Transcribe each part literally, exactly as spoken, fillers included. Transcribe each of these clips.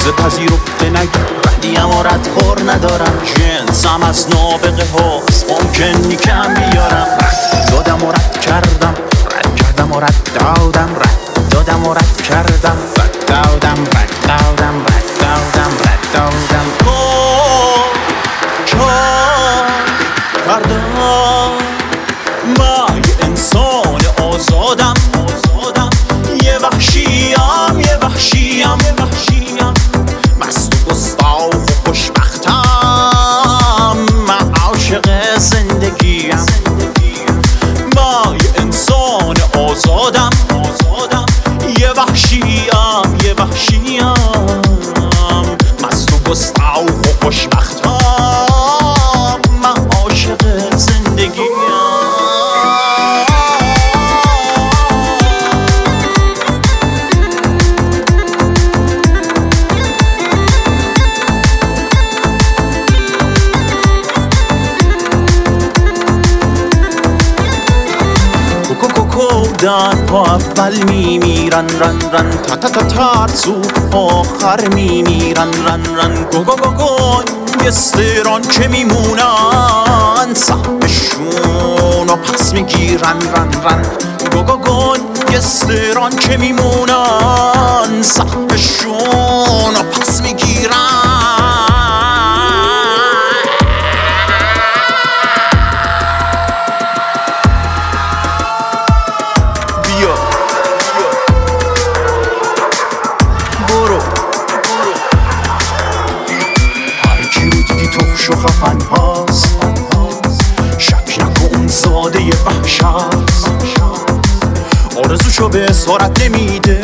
پذیرفته نگی ردیم و ردخور ندارم جنسم از نابغه هاست ممکن کم بیارم رد دادم و رد کردم رد کردم و رد دادم رد دادم و رد کردم رد دادم رد دادم رد دادم رد دادم چار کردم من یه انسان آزادم یه وحشیم یه وحشیم یه وحشیم مست و گستاخ و خوشبختم من عاشق زندگیم من یه انسان آزادم یه وحشیم یه وحشیم مست و گستاخ و خوشبختم من عاشق زندگیم دن پا اول میمیرن رن رن تا تا تا ترسو آخر میمیرن رن رن گو گو گو گو گستران که میمونن سهمشون و پس میگیرن رن رن گو گو گو گستران که میمونن سهمشون و پس میگیرن و خفن هاست شک نکن اون زاده وحش هست آرزوشو به اسارت نمیده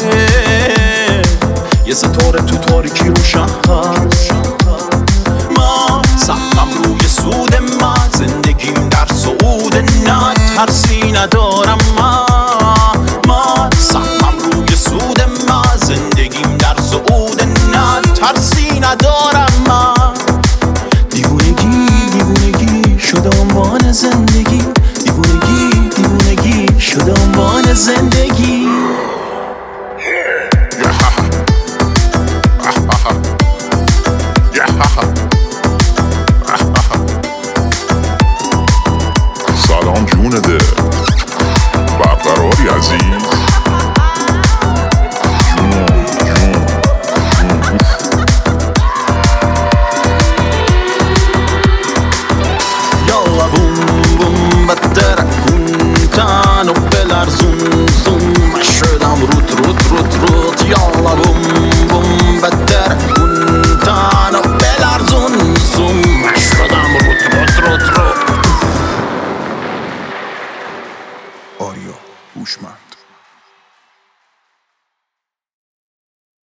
یه ستاره تو تاریکی روشن هست من سهمم روی سود من زندگیم در سعود نه ترسی ندارم من من سهمم روی سود من زندگیم در سعود نه ترسی ندارم